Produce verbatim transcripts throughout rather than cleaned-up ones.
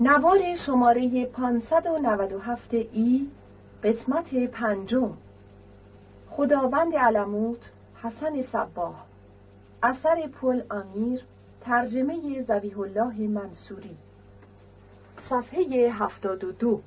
نوار شماره پانصد و نود و هفت ای قسمت پنجم. خداوند علموت، حسن صباح. اثر پل امیر، ترجمه ذبیح الله منصوری. صفحه هفتاد و دو.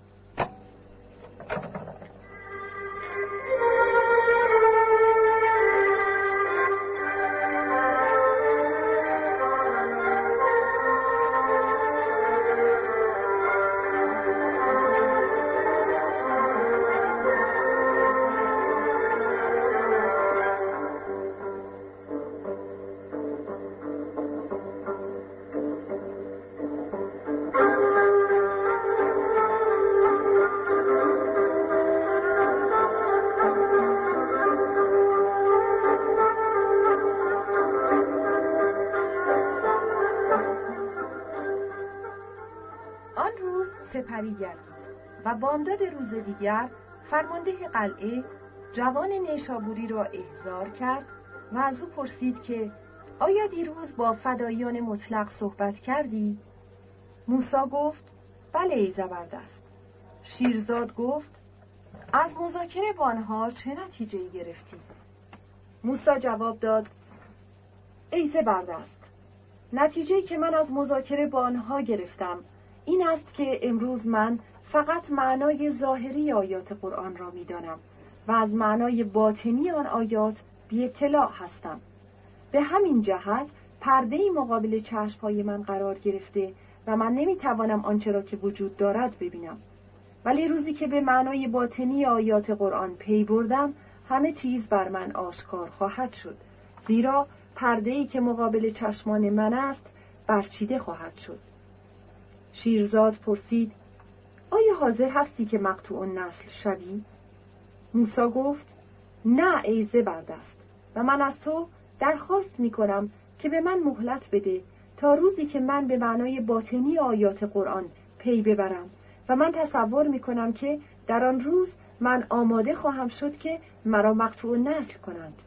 سپری گردید و بامداد روز دیگر فرمانده قلعه جوان نیشابوری را احضار کرد و از او پرسید که آیا دیروز با فداییان مطلق صحبت کردی؟ موسی گفت بله ای زبردست. شیرزاد گفت از مذاکره با آنها چه نتیجه‌ای گرفتی؟ موسی جواب داد ای زبردست، نتیجه‌ای که من از مذاکره با آنها گرفتم این است که امروز من فقط معنای ظاهری آیات قرآن را می‌دانم و از معنای باطنی آن آیات بی اطلاع هستم. به همین جهت پرده‌ای مقابل چشم‌های من قرار گرفته و من نمی‌توانم آنچه را که وجود دارد ببینم. ولی روزی که به معنای باطنی آیات قرآن پی بردم همه چیز بر من آشکار خواهد شد، زیرا پرده‌ای که مقابل چشمان من است برچیده خواهد شد. شیرزاد پرسید آیا حاضر هستی که مقطوع النسل شوی؟ موسی گفت نه ای زبردست، و من از تو درخواست می کنم که به من مهلت بده تا روزی که من به معنای باطنی آیات قرآن پی ببرم و من تصور می کنم که در آن روز من آماده خواهم شد که مرا مقطوع النسل کنند.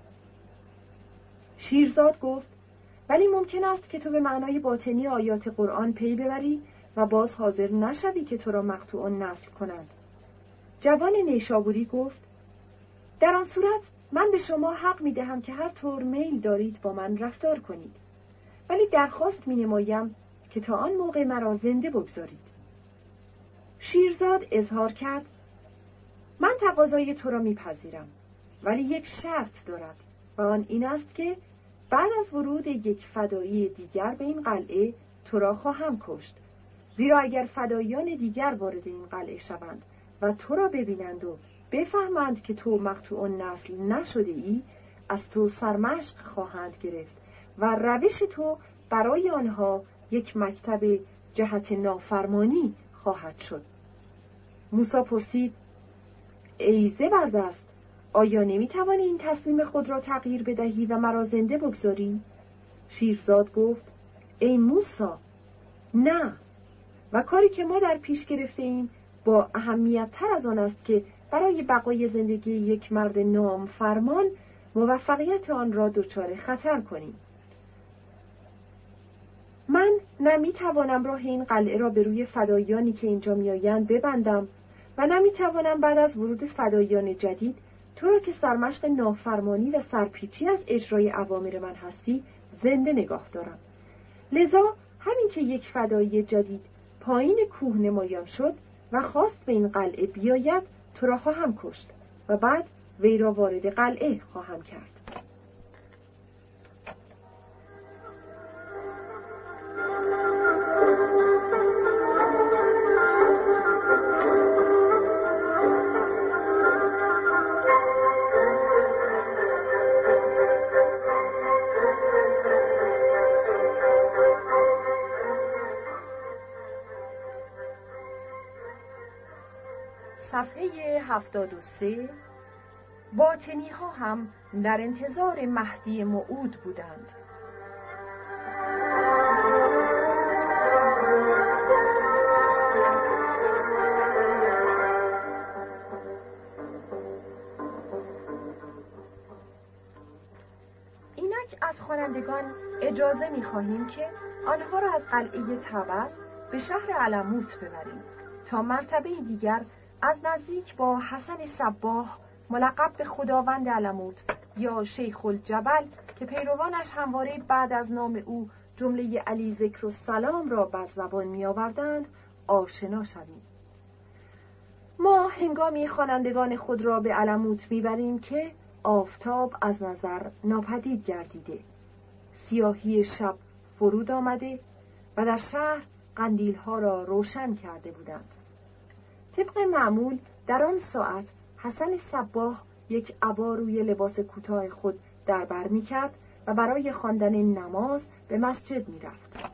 شیرزاد گفت ولی ممکن است که تو به معنای باطنی آیات قرآن پی ببری و باز حاضر نشوی که تو را مقطوع النسل کنند. جوان نیشابوری گفت در آن صورت من به شما حق می دهم که هر طور میل دارید با من رفتار کنید، ولی درخواست می نمایم که تا آن موقع مرا زنده بگذارید. شیرزاد اظهار کرد من تقاضای تو را می پذیرم، ولی یک شرط دارد و آن این است که بعد از ورود یک فدایی دیگر به این قلعه تو را خواهم کشت، زیرا اگر فداییان دیگر وارد این قلعه شوند و تو را ببینند و بفهمند که تو مقطوع النسل نشده ای، از تو سرمشق خواهند گرفت و روش تو برای آنها یک مکتب جهت نافرمانی خواهد شد. موسی پرسید ای زبردست، آیا نمیتوانی این تصمیم خود را تغییر بدهی و مرا زنده بگذاری؟ شیرزاد گفت ای موسی، نه، و کاری که ما در پیش گرفته ایم با اهمیت تر از آن است که برای بقای زندگی یک مرد نام فرمان موفقیت آن را دچار خطر کنیم. من نمی توانم راه این قلعه را به روی فداییانی که اینجا می آیند ببندم و نمی توانم بعد از ورود فداییان جدید تو را که سرمشق نافرمانی و سرپیچی از اجرای اوامر من هستی زنده نگاه دارم. لذا همین که یک فدایی جدید پایین کوه نمایان شد و خواست به این قلعه بیاید تو را خواهم کشت و بعد وی را وارد قلعه خواهم کرد. صفحه هفتاد و سه. باطنی ها هم در انتظار مهدی موعود بودند. اینک از خوانندگان اجازه می خواهیم که آنها را از قلعه طبس به شهر علموت ببریم تا مرتبه دیگر از نزدیک با حسن صباح ملقب به خداوند علموت یا شیخ الجبل که پیروانش همواره بعد از نام او جمله علی ذکر و سلام را بر زبان می آوردند آشنا شویم. ما هنگامی خوانندگان خود را به علموت میبریم که آفتاب از نظر ناپدید گردیده، سیاهی شب فرود آمده و در شهر قندیل‌ها را روشن کرده بودند. طبق معمول در آن ساعت حسن صباح یک عبا روی لباس کوتاه خود در بر می‌کرد و برای خواندن نماز به مسجد می‌رفت.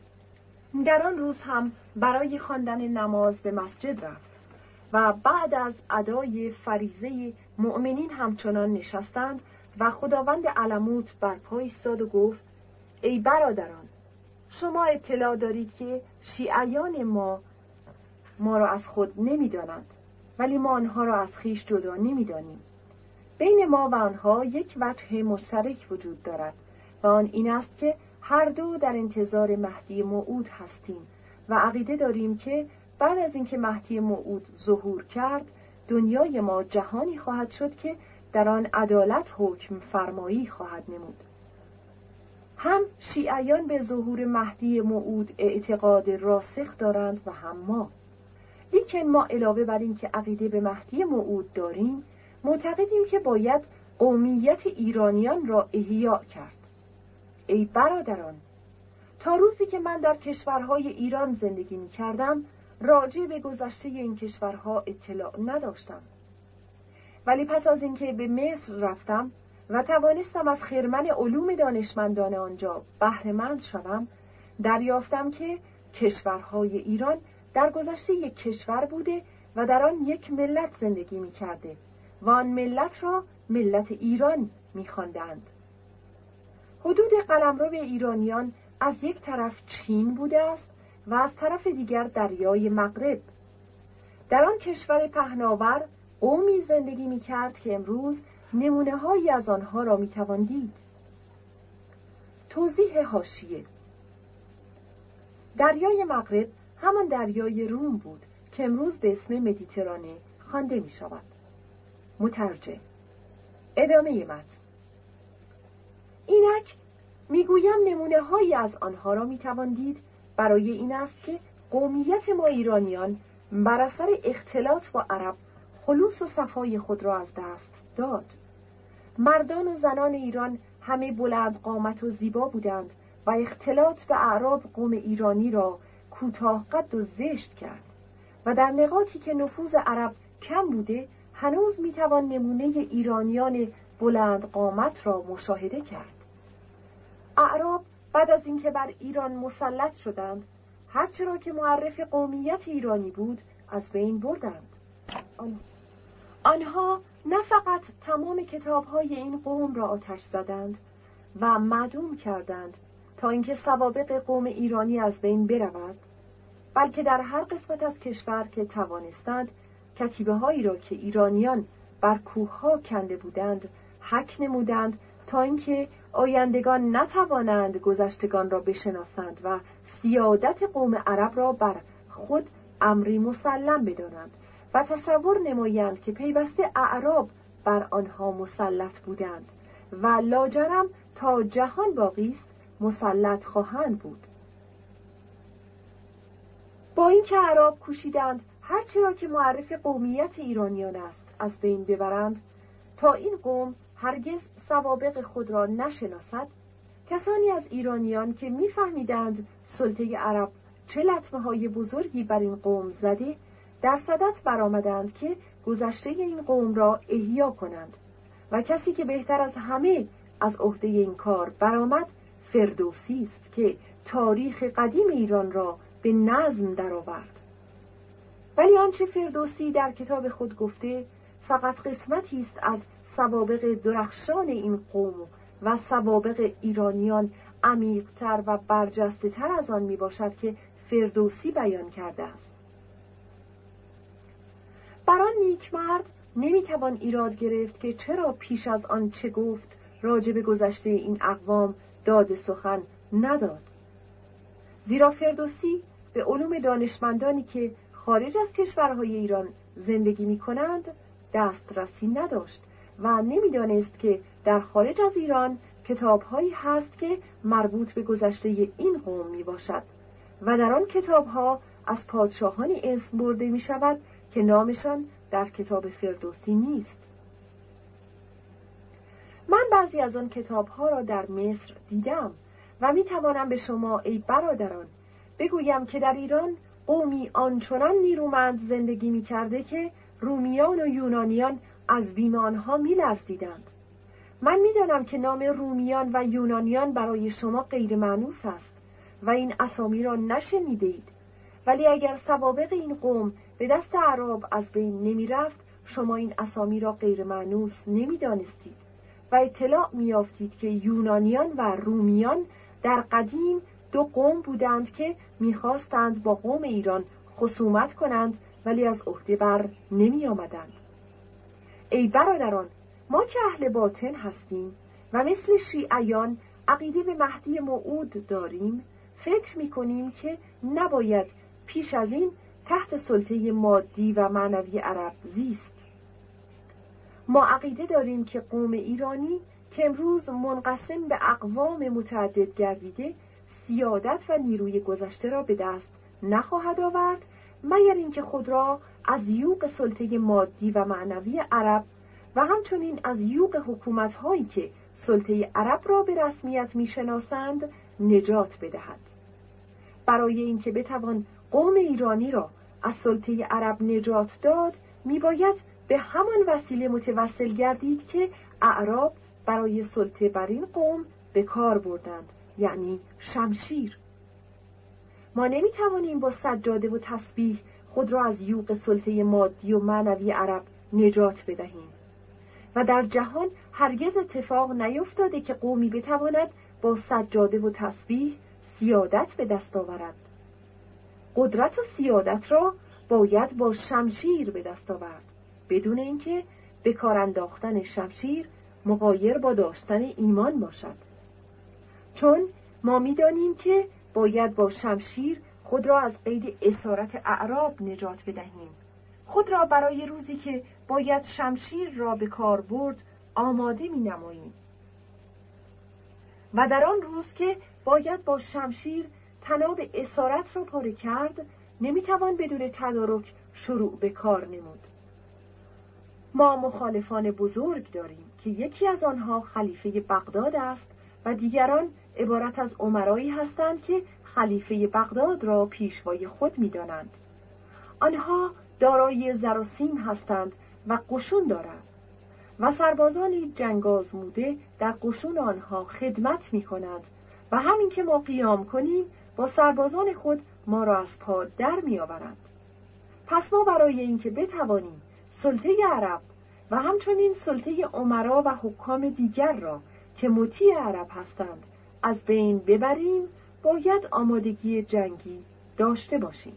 در آن روز هم برای خواندن نماز به مسجد رفت و بعد از ادای فریضه مؤمنین همچنان نشستند و خداوند علموت بر پای ایستاد و گفت: ای برادران، شما اطلاع دارید که شیعیان ما ما را از خود نمی‌دانند، ولی ما آنها را از خویش جدا نمی‌دانیم. بین ما و آنها یک وجه مشترک وجود دارد و آن این است که هر دو در انتظار مهدی موعود هستیم و عقیده داریم که بعد از اینکه مهدی موعود ظهور کرد دنیای ما جهانی خواهد شد که در آن عدالت حکم فرمایی خواهد نمود. هم شیعیان به ظهور مهدی موعود اعتقاد راسخ دارند و هم ما. لیکن ما علاوه بر این که عقیده به مهدی موعود داریم، معتقدیم که باید قومیت ایرانیان را احیا کرد. ای برادران، تا روزی که من در کشورهای ایران زندگی می کردم راجع به گذشته این کشورها اطلاع نداشتم، ولی پس از اینکه به مصر رفتم و توانستم از خرمن علوم دانشمندان آنجا بهره مند شوم، دریافتم که کشورهای ایران در گذشته یک کشور بوده و در آن یک ملت زندگی می کرده و آن ملت را ملت ایران می خواندند. حدود قلمرو ایرانیان از یک طرف چین بوده است و از طرف دیگر دریای مغرب. در آن کشور پهناور قومی زندگی می کرد که امروز نمونه هایی از آنها را می توان دید. توضیح حاشیه: دریای مغرب همان دریای روم بود که امروز به اسم مدیترانه خوانده می شود. مترجم. ادامه متن. اینک میگویم نمونه هایی از آنها را می توان دید برای این است که قومیت ما ایرانیان بر اثر اختلاط با عرب خلوص و صفای خود را از دست داد. مردان و زنان ایران همه بلند قامت و زیبا بودند و اختلاط به اعراب قوم ایرانی را کوتاه قد و زشت کرد و در نقاطی که نفوذ عرب کم بوده هنوز میتوان نمونه ایرانیان بلند قامت را مشاهده کرد. اعراب بعد از اینکه بر ایران مسلط شدند هرچه را که معرف قومیت ایرانی بود از بین بردند. آنها نه فقط تمام کتاب‌های این قوم را آتش زدند و معدوم کردند تا اینکه سوابق قوم ایرانی از بین برود، بلکه در هر قسمت از کشور که توانستند کتیبه هایی را که ایرانیان بر کوه‌ها کنده بودند حک نمودند تا اینکه آیندگان نتوانند گذشتگان را بشناسند و سیادت قوم عرب را بر خود امری مسلم بدانند و تصور نمایند که پیوسته اعراب بر آنها مسلط بودند و لاجرم تا جهان باقی است مسلط خواهند بود. با اینکه اعراب کوشیدند هرچی را که معرف قومیت ایرانیان است از بین ببرند تا این قوم هرگز سوابق خود را نشناسد، کسانی از ایرانیان که می‌فهمیدند سلطه عرب چه لطمه‌های بزرگی بر این قوم زده در صدد برآمدند که گذشته این قوم را احیا کنند و کسی که بهتر از همه از عهده این کار برآمد فردوسی است که تاریخ قدیم ایران را به نظم درآورد. ولی آنچه فردوسی در کتاب خود گفته فقط قسمتی است از سوابق درخشان این قوم و سوابق ایرانیان عمیق‌تر و برجسته‌تر از آن می باشد که فردوسی بیان کرده است. بر آن نیکمرد نمیتوان ایراد گرفت که چرا پیش از آن چه گفت راجع به گذشته این اقوام داد سخن نداد، زیرا فردوسی به علوم دانشمندانی که خارج از کشورهای ایران زندگی می کنند دسترسی نداشت و نمیدانست که در خارج از ایران کتاب‌هایی هست که مربوط به گذشته این قوم می باشد و در آن کتاب‌ها از پادشاهانی اسم برده می شود که نامشان در کتاب فردوسی نیست. من بعضی از آن کتاب‌ها را در مصر دیدم و می توانم به شما ای برادران بگویم که در ایران قومی آنچنان نیرومند زندگی می کرده که رومیان و یونانیان از بیم آنها می لرزیدند. من می دانم که نام رومیان و یونانیان برای شما غیر مانوس است و این اسامی را نشنیده اید، ولی اگر سوابق این قوم به دست اعراب از بین نمی رفت شما این اسامی را غیر مانوس نمی دانستید و اطلاع می یافتید که یونانیان و رومیان در قدیم دو قوم بودند که می‌خواستند با قوم ایران خصومت کنند ولی از عهده بر نمی آمدند. ای برادران، ما که اهل باطن هستیم و مثل شیعیان عقیده به مهدی موعود داریم، فکر می‌کنیم که نباید پیش از این تحت سلطه مادی و معنوی عرب زیست. ما عقیده داریم که قوم ایرانی که امروز منقسم به اقوام متعدد گردیده سیادت و نیروی گذشته را به دست نخواهد آورد مگر اینکه خود را از یوغ سلطه مادی و معنوی عرب و همچنین از یوغ حکومت‌هایی که سلطه عرب را به رسمیت می‌شناسند نجات بدهد. برای اینکه بتوان قوم ایرانی را از سلطه عرب نجات داد میباید به همان وسیله متوسل گردید که اعراب برای سلطه بر این قوم به کار بردند، یعنی شمشیر. ما نمیتوانیم با سجاده و تسبیح خود را از یوغ سلطه مادی و معنوی عرب نجات بدهیم و در جهان هرگز اتفاق نیفتاده که قومی بتواند با سجاده و تسبیح سیادت به دست آورد. قدرت و سیادت را باید با شمشیر به دست آورد، بدون اینکه به کار انداختن شمشیر مغایر با داشتن ایمان باشد. چون ما می‌دانیم که باید با شمشیر خود را از قید اسارت اعراب نجات بدهیم، خود را برای روزی که باید شمشیر را به کار برد آماده می‌نماییم و در آن روز که باید با شمشیر تناب اسارت را پاره کرد نمیتوان بدون تدارک شروع به کار نمود. ما مخالفان بزرگ داریم که یکی از آنها خلیفه بغداد است و دیگران عبارت از امرایی هستند که خلیفه بغداد را پیشوای خود می‌دانند. آنها دارای زر و سیم هستند و قشون دارند و سربازانی جنگ آزموده در قشون آنها خدمت می‌کنند و همین که ما قیام کنیم با سربازان خود ما را از پا در می‌آورند. پس ما برای اینکه بتوانیم سلطه عرب و همچنین سلطه امرا و حکام دیگر را که مطیع عرب هستند از بین ببریم باید آمادگی جنگی داشته باشیم.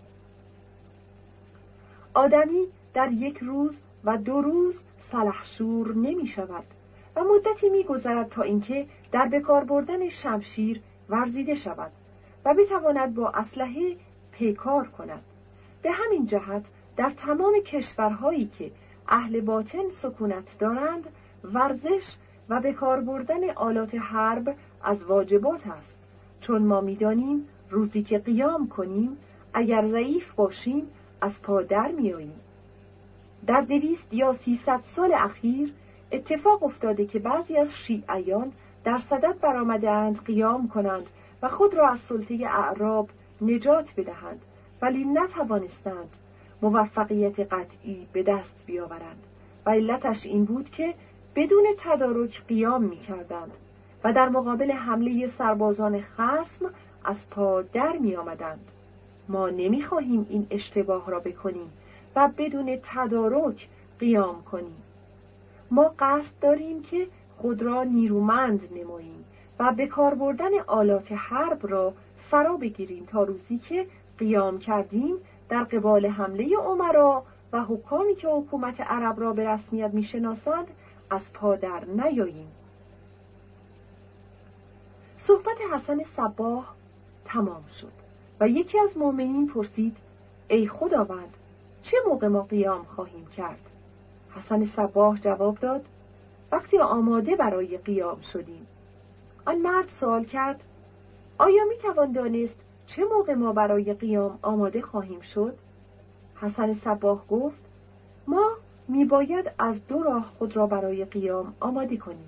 آدمی در یک روز و دو روز سلحشور نمی شود و مدتی می گذرد تا اینکه در بکار بردن شمشیر ورزیده شود و بتواند با اسلحه پیکار کند. به همین جهت در تمام کشورهایی که اهل باطن سکونت دارند ورزش و بکار بردن آلات حرب از واجبات است، چون ما می‌دانیم روزی که قیام کنیم اگر ضعیف باشیم از پا در می‌آییم. در دویست یا سیصد سال اخیر اتفاق افتاده که بعضی از شیعیان در صدد برآمده‌اند قیام کنند و خود را از سلطه اعراب نجات بدهند، ولی نتوانستند موفقیت قطعی به دست بیاورند و علتش این بود که بدون تدارک قیام می‌کردند و در مقابل حمله سربازان خصم از پا در می‌آمدند. ما نمی‌خواهیم این اشتباه را بکنیم و بدون تدارک قیام کنیم. ما قصد داریم که خود را نیرومند نماییم و به کار بردن آلات حرب را فرا بگیریم تا روزی که قیام کردیم در قبال حمله امرا و حکامی که حکومت عرب را به رسمیت می‌شناسند از پا در نیاییم. صحبت حسن صباح تمام شد و یکی از مؤمنین پرسید: ای خداوند، چه موقع ما قیام خواهیم کرد؟ حسن صباح جواب داد: وقتی آماده برای قیام شدیم. آن مرد سوال کرد: آیا می توان دانست چه موقع ما برای قیام آماده خواهیم شد؟ حسن صباح گفت: ما می باید از دو راه خود را برای قیام آماده کنیم.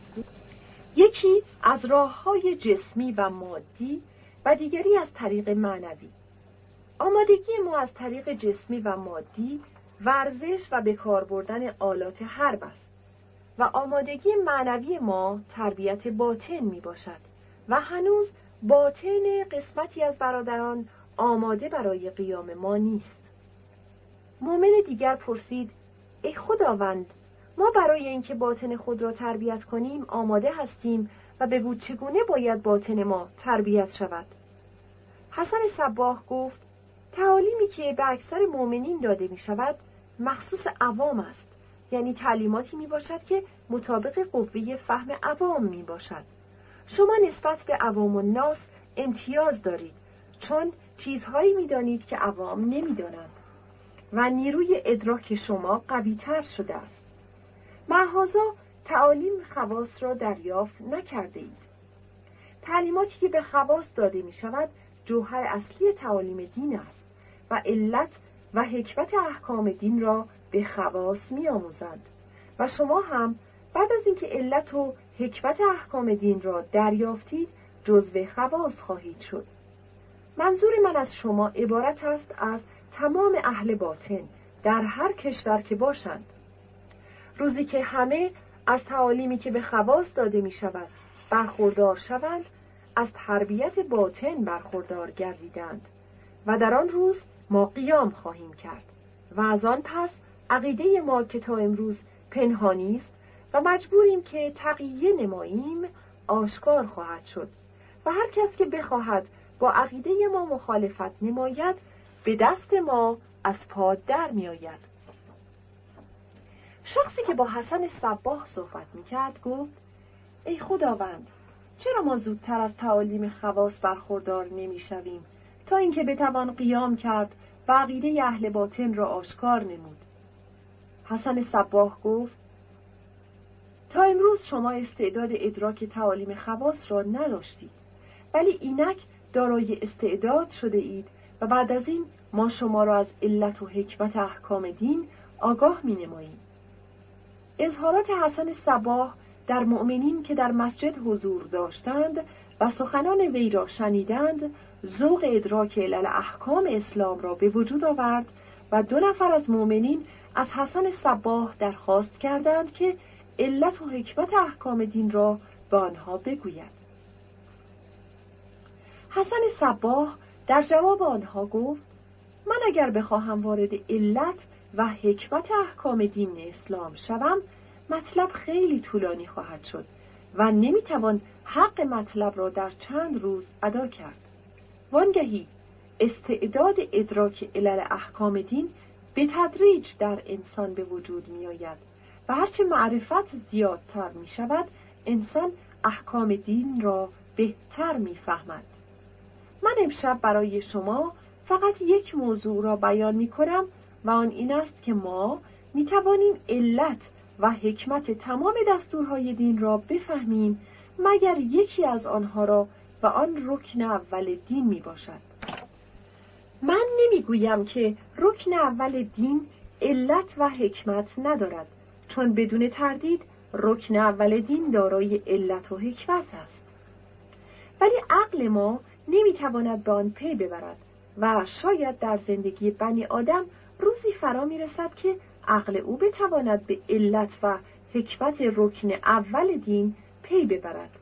یکی از راه‌های جسمی و مادی و دیگری از طریق معنوی. آمادگی ما از طریق جسمی و مادی ورزش و به کار بردن آلات حرب است و آمادگی معنوی ما تربیت باطن می باشد و هنوز باطن قسمتی از برادران آماده برای قیام ما نیست. مؤمن دیگر پرسید: ای خداوند، ما برای اینکه باطن خود را تربیت کنیم آماده هستیم و بگو چگونه باید باطن ما تربیت شود؟ حسن صباح گفت: تعالیمی که به اکثر مؤمنین داده می شود مخصوص عوام است، یعنی تعلیماتی می باشد که مطابق قوه فهم عوام می باشد. شما نسبت به عوام الناس امتیاز دارید، چون چیزهایی می دانید که عوام نمی دانند و نیروی ادراک شما قوی تر شده است. معهازا تعالیم خواص را دریافت نکرده اید. تعلیماتی که به خواص داده می شود جوهر اصلی تعالیم دین است و علت و حکمت احکام دین را به خواص می آموزند و شما هم بعد از اینکه علت و حکمت احکام دین را دریافتید جزو خواص خواهید شد. منظور من از شما عبارت است از تمام اهل باطن در هر کشور که باشند. روزی که همه از تعالیمی که به خواص داده می شود برخوردار شوند، از تربیت باطن برخوردار گردیدند و در آن روز ما قیام خواهیم کرد و از آن پس عقیده ما که تا امروز پنهانی است و مجبوریم که تقیه نماییم آشکار خواهد شد و هر کس که بخواهد با عقیده ما مخالفت نماید به دست ما از پا در می آید. شخصی که با حسن صباح صحبت می کرد گفت: ای خداوند، چرا ما زودتر از تعالیم خواص برخوردار نمی شویم تا اینکه بتوان قیام کرد و عقیده اهل باطن را آشکار نمود؟ حسن صباح گفت: تا امروز شما استعداد ادراک تعالیم خواص را نداشتید، ولی اینک دارای استعداد شده اید و بعد از این ما شما را از علت و حکمت احکام دین آگاه می نماییم. اظهارات حسن صباح در مؤمنین که در مسجد حضور داشتند و سخنان وی را شنیدند ذوق ادراک علل احکام اسلام را به وجود آورد و دو نفر از مؤمنین از حسن صباح درخواست کردند که علت و حکمت احکام دین را به آنها بگوید. حسن صباح در جواب آنها گفت: من اگر بخواهم وارد علت و حکمت احکام دین اسلام شوم مطلب خیلی طولانی خواهد شد و نمیتوان حق مطلب را در چند روز ادا کرد. وانگهی استعداد ادراک علل احکام دین به تدریج در انسان به وجود می آید و هرچه معرفت زیادتر می شود انسان احکام دین را بهتر می فهمد. من امشب برای شما فقط یک موضوع را بیان می کنم و آن این است که ما می توانیم علت و حکمت تمام دستورهای دین را بفهمیم مگر یکی از آنها را و آن رکن اول دین می باشد. من نمی گویم که رکن اول دین علت و حکمت ندارد، چون بدون تردید رکن اول دین دارای علت و حکمت است. ولی عقل ما نمی تواند به آن پی ببرد و شاید در زندگی بنی آدم روزی فرا می رسد که عقل او بتواند به علت و حکمت رکن اول دین پی ببرد.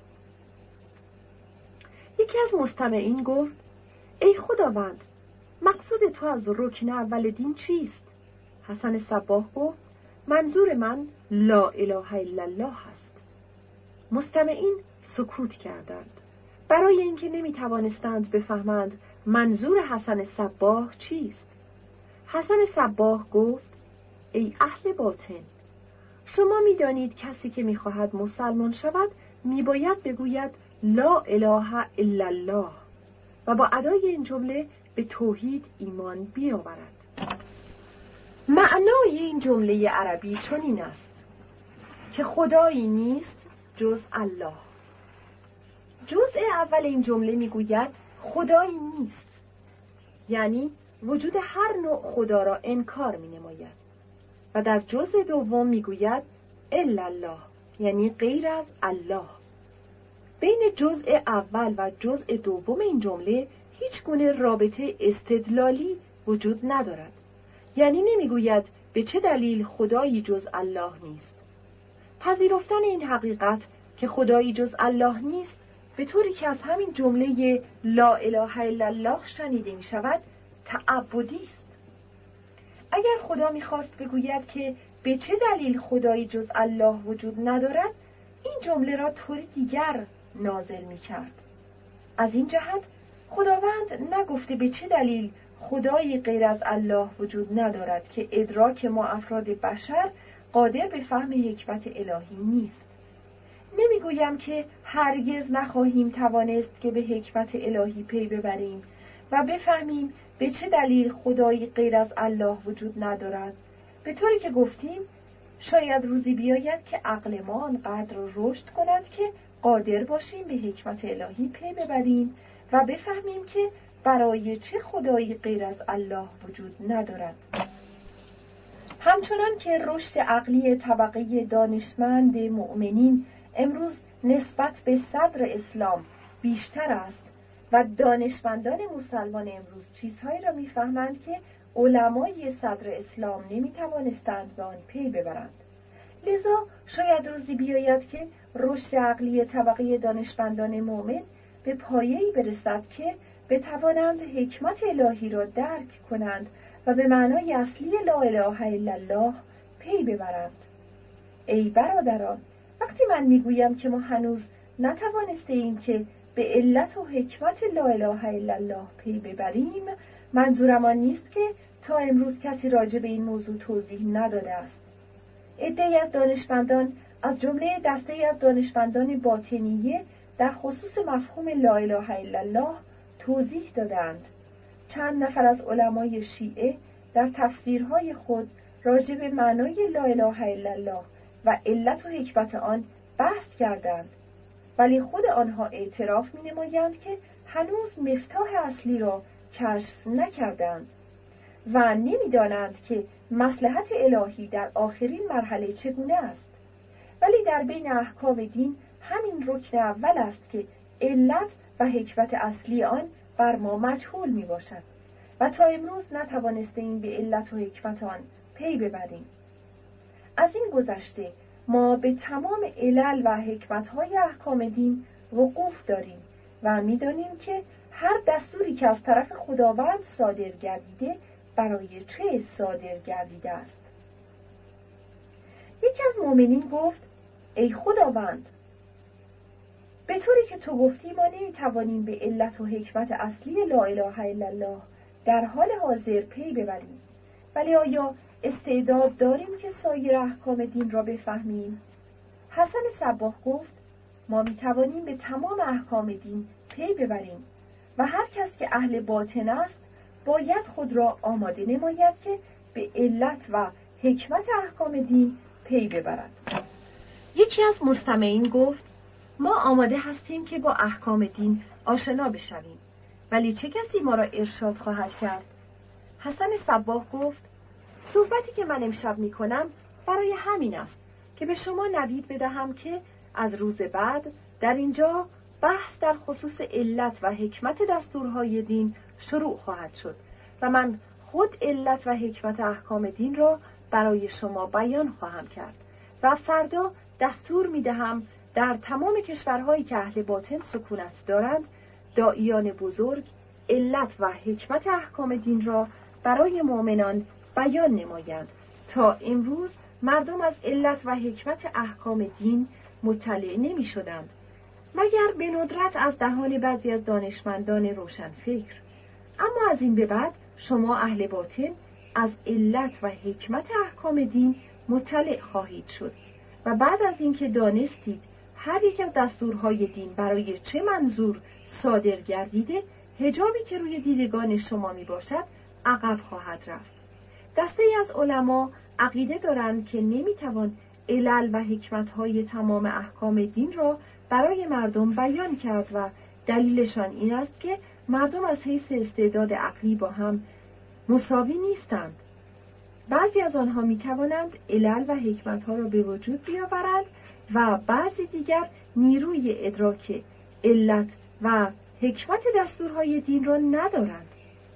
یکی از مستمعین گفت: ای خداوند، مقصود تو از رکن اول دین چیست؟ حسن صباح گفت: منظور من لا اله الا الله است. مستمعین سکوت کردند، برای اینکه نمی توانستند بفهمند منظور حسن صباح چیست. حسن صباح گفت: ای اهل باطن، شما می دانید کسی که می خواهد مسلمان شود می باید بگوید لا اله الا الله و با ادای این جمله به توحید ایمان بیاورد. معنای این جمله عربی چنین است که خدایی نیست جز الله. جزء اول این جمله میگوید خدایی نیست، یعنی وجود هر نوع خدا را انکار می‌نماید. و در جزء دوم میگوید الا الله، یعنی غیر از الله. بین جزء اول و جزء دوم این جمله هیچ گونه رابطه استدلالی وجود ندارد. یعنی نمیگوید به چه دلیل خدایی جز الله نیست. پذیرفتن این حقیقت که خدایی جز الله نیست به طوری که از همین جمله لا اله الا الله شنیده می شود تعبدی است. اگر خدا می‌خواست بگوید که به چه دلیل خدایی جز الله وجود ندارد، این جمله را طوری دیگر نازل می‌کرد. از این جهت خداوند نگفته به چه دلیل خدایی غیر از الله وجود ندارد که ادراک ما افراد بشر قادر به فهم حکمت الهی نیست. نمیگویم که هرگز نخواهیم توانست که به حکمت الهی پی ببریم و بفهمیم به چه دلیل خدایی غیر از الله وجود ندارد. به طوری که گفتیم شاید روزی بیاید که عقل ما آنقدر رشد کند که قادر باشیم به حکمت الهی پی ببریم و بفهمیم که برای چه خدایی غیر از الله وجود ندارد. همچنان که رشد عقلی طبقه دانشمند مؤمنین امروز نسبت به صدر اسلام بیشتر است و دانشمندان مسلمان امروز چیزهایی را می‌فهمند که علمای صدر اسلام نمی‌توانستند به آن پی ببرند. لذا شاید روزی بیاید که رشد عقلی طبقه دانشمندان مؤمن به پایه‌ای برسد که بتوانند حکمت الهی را درک کنند و به معنای اصلی لا اله الا الله پی ببرند. ای برادران، وقتی من میگویم که ما هنوز نتوانسته ایم که به علت و حکمت لا اله الا الله پی ببریم، منظورم آن نیست که تا امروز کسی راجع به این موضوع توضیح نداده است. عده‌ای از دانشمندان از جمله دسته‌ای از دانشمندان باطنیه در خصوص مفهوم لا اله الا الله توضیح دادند. چند نفر از علمای شیعه در تفسیرهای خود راجع به معنای لا اله الا الله و علت و حکمت آن بحث کردند، ولی خود آنها اعتراف می‌نمایند که هنوز مفتاح اصلی را کشف نکردند و نمی‌دانند که مصلحت الهی در آخرین مرحله چگونه است. ولی در بین احکام دین همین رکن اول است که علت و حکمت اصلی آن بر ما مجهول میباشد و تا امروز نتوانستیم به علت و حکمت آن پی ببریم. از این گذشته ما به تمام علل و حکمت‌های احکام دین وقوف داریم و می‌دانیم که هر دستوری که از طرف خداوند صادر گردیده برای چه صادر گردیده است. یکی از مؤمنین گفت: ای خداوند، به طوری که تو گفتی ما نمی‌توانیم به علت و حکمت اصلی لا اله الا الله در حال حاضر پی ببریم، ولی آیا استعداد داریم که سایر احکام دین را بفهمیم؟ حسن صباح گفت: ما می‌توانیم به تمام احکام دین پی ببریم و هر کس که اهل باطن است باید خود را آماده نماید که به علت و حکمت احکام دین پی ببرد. یکی از مستمعین گفت: ما آماده هستیم که با احکام دین آشنا بشویم، ولی چه کسی ما را ارشاد خواهد کرد؟ حسن صباح گفت: صحبتی که من امشب می کنم برای همین است که به شما نوید بدهم که از روز بعد در اینجا بحث در خصوص علت و حکمت دستورهای دین شروع خواهد شد و من خود علت و حکمت احکام دین را برای شما بیان خواهم کرد و فردا دستور می دهم در تمام کشورهایی که اهل باطن سکونت دارند داعیان بزرگ علت و حکمت احکام دین را برای مؤمنان بیان نمایند تا امروز مردم از علت و حکمت احکام دین مطلع نمی شدند مگر به ندرت از دهان بعضی از دانشمندان روشنفکر. اما از این به بعد شما اهل باطن از علت و حکمت احکام دین مطلع خواهید شد و بعد از اینکه دانستید هر یک از دستورهای دین برای چه منظور صادر گردیده حجابی که روی دیدگان شما می باشد عقب خواهد رفت. دسته ای از علما عقیده دارند که نمی توان علل و حکمت‌های تمام احکام دین را برای مردم بیان کرد و دلیلشان این است که مردم از حیث استعداد عقلی با هم مساوی نیستند. بعضی از آنها می توانند علل و حکمت‌ها را به وجود بیاورند و بعضی دیگر نیروی ادراک علت و حکمت دستورهای دین را ندارند.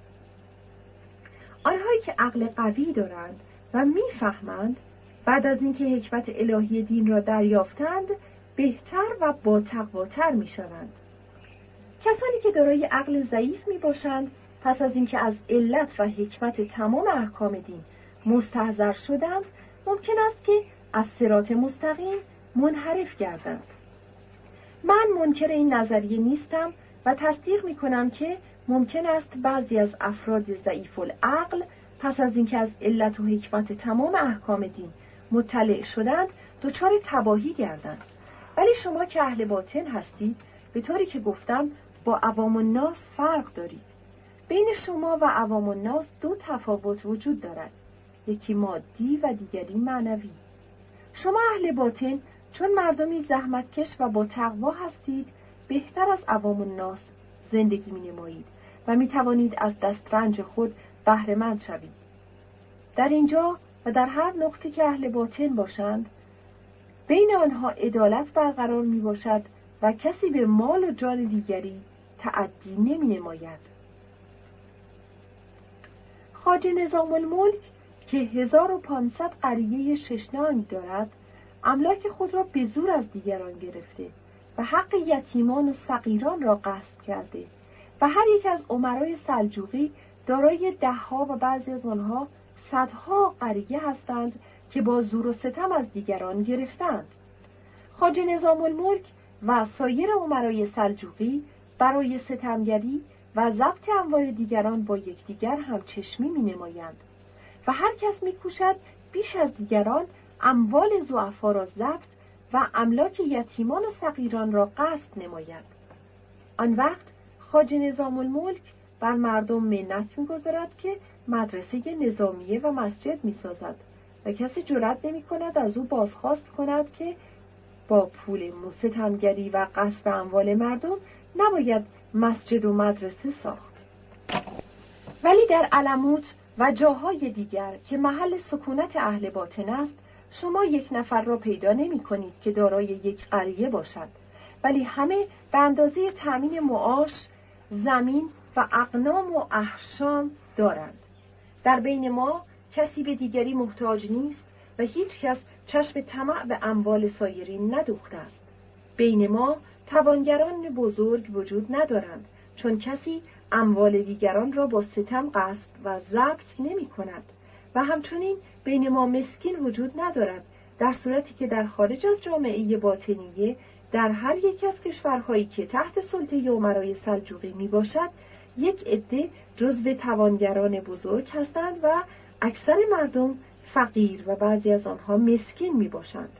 آنهایی که عقل قوی دارند و میفهمند بعد از اینکه حکمت الهی دین را دریافتند بهتر و با تقواتر میشوند. کسانی که دارای عقل ضعیف می باشند پس از اینکه از علت و حکمت تمام احکام دین مستحضر شدند ممکن است که از صراط مستقیم منحرف گردند. من منکر این نظریه نیستم و تصدیق می کنم که ممکن است بعضی از افراد ضعیف العقل پس از اینکه از علت و حکمت تمام احکام دین مطلع شدند دچار تباهی گردند. ولی شما که اهل باطن هستید به طوری که گفتم با عوام الناس فرق دارید. بین شما و عوام الناس دو تفاوت وجود دارد، یکی مادی و دیگری معنوی. شما اهل باطن چون مردمی زحمتکش و با تقوا هستید بهتر از عوام الناس زندگی می نمایید و می توانید از دسترنج خود بهره مند شوید. در اینجا و در هر نقطه که اهل باطن باشند بین آنها عدالت برقرار می باشد و کسی به مال و جان دیگری تعدی نمی نماید. خواجه نظام الملک که هزار و پانصد قریه ششنانگ دارد املاک خود را به زور از دیگران گرفته و حق یتیمان و صغیران را غصب کرده و هر یک از امرای سلجوقی دارای دهها و بعضی از آنها صدها قریه هستند که با زور و ستم از دیگران گرفتند. خواجه نظام الملک و سایر امرای سلجوقی برای ستمگری و ضبط اموال دیگران با یکدیگر هم چشمی می نمایند و هر کس می کوشد بیش از دیگران اموال ضعفا را ضبط و املاک یتیمان و صغیران را غصب نماید. آن وقت خواجه نظام الملک بر مردم منت می‌گذارد که مدرسه نظامیه و مسجد می‌سازد و کسی جرأت نمی‌کند از او بازخواست کند که با پول ستمگری و غصب اموال مردم نباید مسجد و مدرسه ساخت. ولی در علموت و جاهای دیگر که محل سکونت اهل باطن است شما یک نفر را پیدا نمی کنید که دارای یک قریه باشد، ولی همه به اندازه تأمین معاش، زمین و اغنام و احشام دارند. در بین ما کسی به دیگری محتاج نیست و هیچ کس چشم طمع به اموال سایرین ندوخته است. بین ما توانگران بزرگ وجود ندارند چون کسی اموال دیگران را با ستم غصب و ضبط نمی کند و همچنین بین ما مسکین وجود ندارد، در صورتی که در خارج از جامعه باطنیه در هر یک از کشورهایی که تحت سلطه امرای سلجوقی می باشد یک عده جزو توانگران بزرگ هستند و اکثر مردم فقیر و بعضی از آنها مسکین می باشند.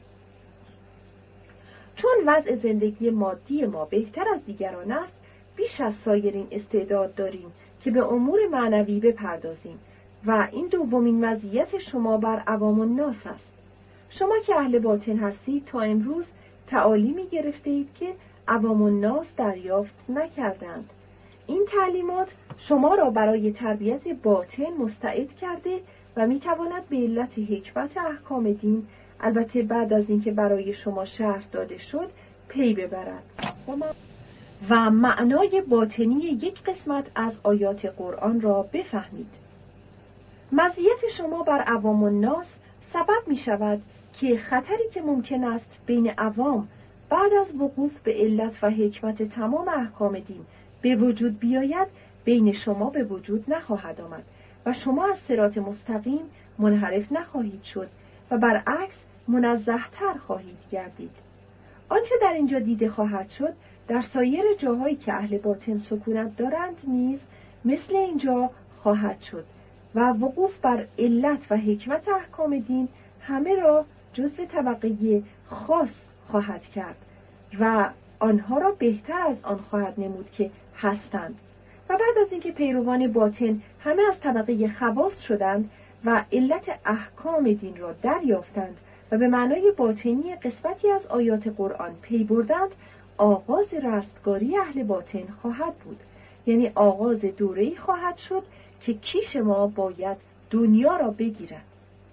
چون وضع زندگی مادی ما بهتر از دیگران است بیش از سایرین استعداد داریم که به امور معنوی بپردازیم و این دومین مزیت شما بر عوام الناس است. شما که اهل باطن هستید تا امروز تعالیمی گرفته اید که عوام الناس دریافت نکردند. این تعلیمات شما را برای تربیت باطن مستعد کرده و میتواند به علت حکمت احکام دین، البته بعد از اینکه برای شما شرح داده شد، پی ببرد و معنای باطنی یک قسمت از آیات قرآن را بفهمید. مزیت شما بر عوام الناس سبب می شود که خطری که ممکن است بین عوام بعد از وقوف به علت و حکمت تمام احکام دین به وجود بیاید بین شما به وجود نخواهد آمد و شما از صراط مستقیم منحرف نخواهید شد و برعکس منزه‌تر خواهید گردید. آنچه در اینجا دیده خواهد شد در سایر جاهایی که اهل باطن سکونت دارند نیز مثل اینجا خواهد شد و وقوف بر علت و حکمت احکام دین همه را جزو طبقه خاص خواهد کرد و آنها را بهتر از آن خواهد نمود که هستند و بعد از اینکه پیروان باطن همه از طبقه خواص شدند و علت احکام دین را دریافتند و به معنای باطنی قسمتی از آیات قرآن پی بردند، آغاز رستگاری اهل باطن خواهد بود. یعنی آغاز دوره‌ای خواهد شد که کیش ما باید دنیا را بگیرد.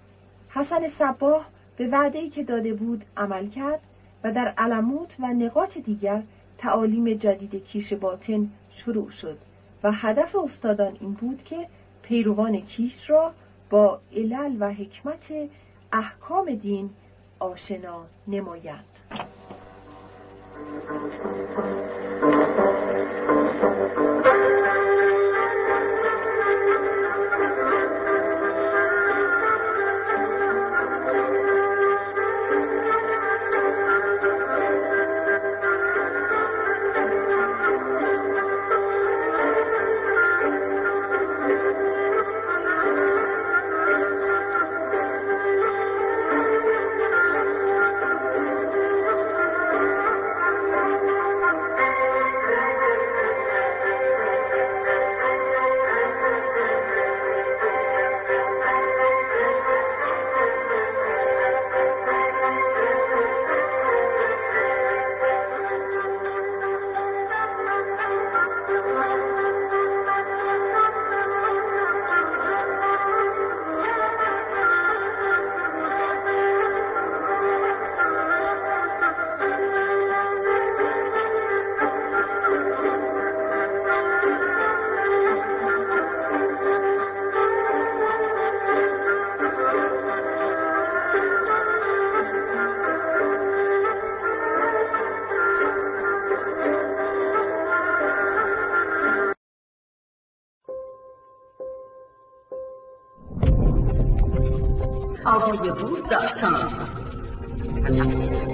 حسن صباح به وعده‌ای که داده بود عمل کرد و در علموت و نقاط دیگر تعالیم جدید کیش باطن شروع شد و هدف استادان این بود که پیروان کیش را با علل و حکمت احکام دین آشنا نمایند. آقای بود داستان